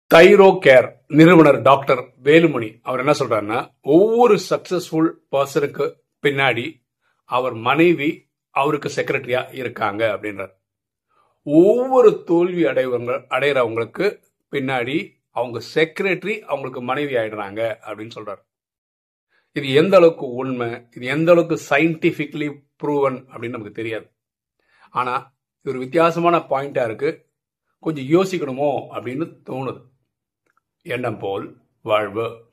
தைரோ care நிறுவனர் doctor Velumani அவர் என்ன சொல்றாருன்னா, ஒவ்வொரு சக்சஸ்ஃபுல் பர்சனுக்கு பின்னாடி அவர் மனைவி அவருக்கு செக்ரட்டரியா இருக்காங்க அப்படின்றார். ஒவ்வொரு தோல்வி அடைகிறவங்களுக்கு பின்னாடி அவங்க செக்ரட்டரி அவங்களுக்கு மனைவி ஆயிடுறாங்க அப்படின்னு சொல்றாரு. இது எந்த அளவுக்கு உண்மை, இது எந்த அளவுக்கு சயின்டிபிக்லி ப்ரூவன் அப்படின்னு நமக்கு தெரியாது. ஆனா இது ஒரு வித்தியாசமான பாயிண்டா இருக்கு. கொஞ்சம் யோசிக்கணுமோ அப்படின்னு தோணுது. எண்ணம் போல் வாழ்வு.